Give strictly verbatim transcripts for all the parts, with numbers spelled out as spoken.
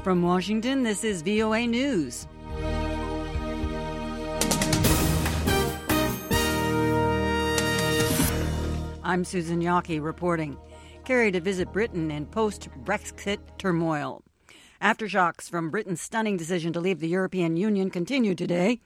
From Washington, this is V O A News. I'm Susan Yockey reporting. Kerry to visit Britain in post-Brexit turmoil. Aftershocks from Britain's stunning decision to leave the European Union continue today.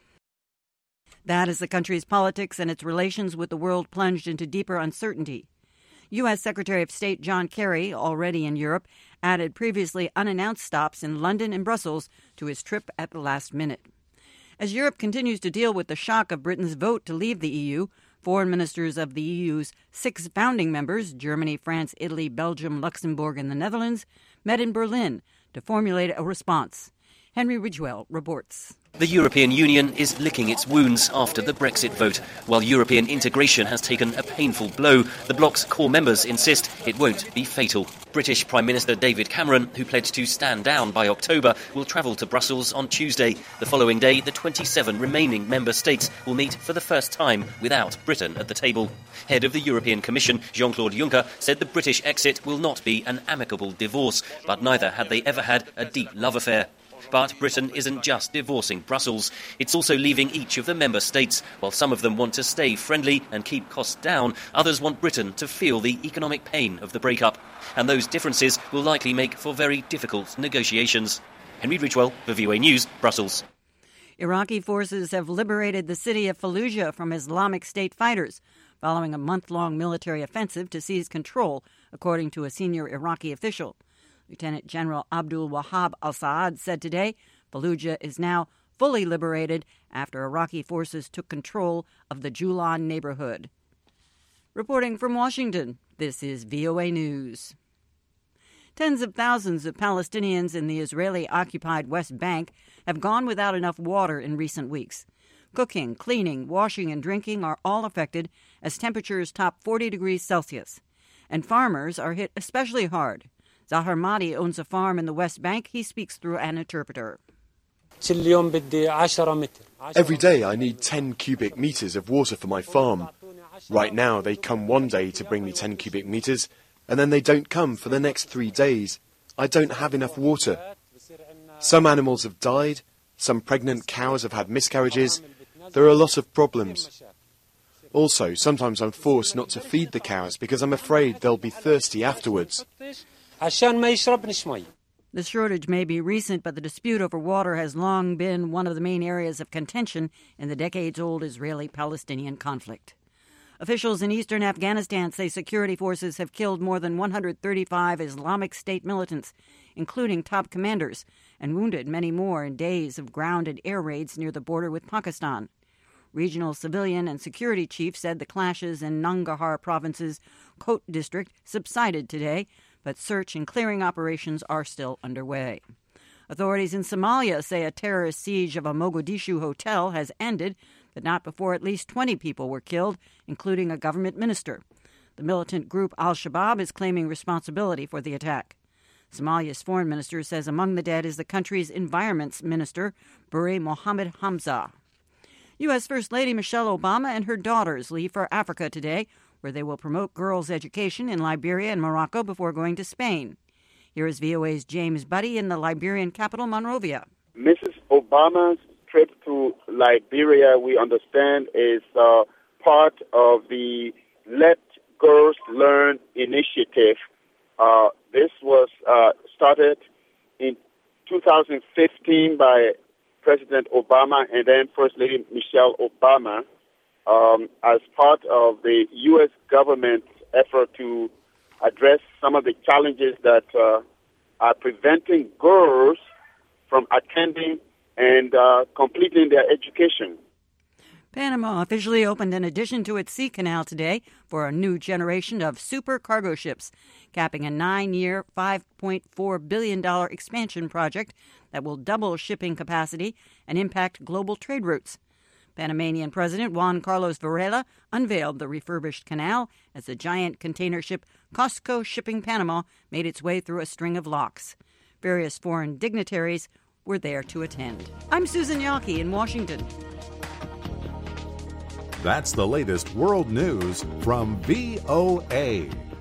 That is the country's politics and its relations with the world plunged into deeper uncertainty. U S. Secretary of State John Kerry, already in Europe, added previously unannounced stops in London and Brussels to his trip at the last minute. As Europe continues to deal with the shock of Britain's vote to leave the E U, foreign ministers of the E U's six founding members, Germany, France, Italy, Belgium, Luxembourg, and the Netherlands, met in Berlin to formulate a response. Henry Ridgwell reports. The European Union is licking its wounds after the Brexit vote. While European integration has taken a painful blow, the bloc's core members insist it won't be fatal. British Prime Minister David Cameron, who pledged to stand down by October, will travel to Brussels on Tuesday. The following day, the twenty-seven remaining member states will meet for the first time without Britain at the table. Head of the European Commission, Jean-Claude Juncker, said the British exit will not be an amicable divorce, but neither had they ever had a deep love affair. But Britain isn't just divorcing Brussels. It's also leaving each of the member states. While some of them want to stay friendly and keep costs down, others want Britain to feel the economic pain of the breakup. And those differences will likely make for very difficult negotiations. Henry Ridgwell for V O A News, Brussels. Iraqi forces have liberated the city of Fallujah from Islamic State fighters, following a month-long military offensive to seize control, according to a senior Iraqi official. Lieutenant General Abdul Wahab al-Saad said today Fallujah is now fully liberated after Iraqi forces took control of the Julan neighborhood. Reporting from Washington, this is V O A News. Tens of thousands of Palestinians in the Israeli-occupied West Bank have gone without enough water in recent weeks. Cooking, cleaning, washing, and drinking are all affected as temperatures top forty degrees Celsius. And farmers are hit especially hard. Zahar Mahdi owns a farm in the West Bank. He speaks through an interpreter. Every day I need ten cubic meters of water for my farm. Right now they come one day to bring me ten cubic meters, and then they don't come for the next three days. I don't have enough water. Some animals have died, some pregnant cows have had miscarriages. There are a lot of problems. Also, sometimes I'm forced not to feed the cows because I'm afraid they'll be thirsty afterwards. The shortage may be recent, but the dispute over water has long been one of the main areas of contention in the decades-old Israeli-Palestinian conflict. Officials in eastern Afghanistan say security forces have killed more than one hundred thirty-five Islamic State militants, including top commanders, and wounded many more in days of ground and air raids near the border with Pakistan. Regional civilian and security chiefs said the clashes in Nangarhar province's Kot district subsided today, but search and clearing operations are still underway. Authorities in Somalia say a terrorist siege of a Mogadishu hotel has ended, but not before at least twenty people were killed, including a government minister. The militant group Al-Shabaab is claiming responsibility for the attack. Somalia's foreign minister says among the dead is the country's environment minister, Buri Mohammed Hamza. U S. First Lady Michelle Obama and her daughters leave for Africa today, where they will promote girls' education in Liberia and Morocco before going to Spain. Here is V O A's James Buddy in the Liberian capital, Monrovia. Missus Obama's trip to Liberia, we understand, is uh, part of the Let Girls Learn initiative. Uh, this was uh, started in two thousand fifteen by President Obama and then First Lady Michelle Obama. Um, as part of the U S government's effort to address some of the challenges that uh, are preventing girls from attending and uh, completing their education. Panama officially opened an addition to its sea canal today for a new generation of super cargo ships, capping a nine-year, five point four billion dollars expansion project that will double shipping capacity and impact global trade routes. Panamanian President Juan Carlos Varela unveiled the refurbished canal as the giant container ship Costco Shipping Panama made its way through a string of locks. Various foreign dignitaries were there to attend. I'm Susan Yockey in Washington. That's the latest world news from V O A.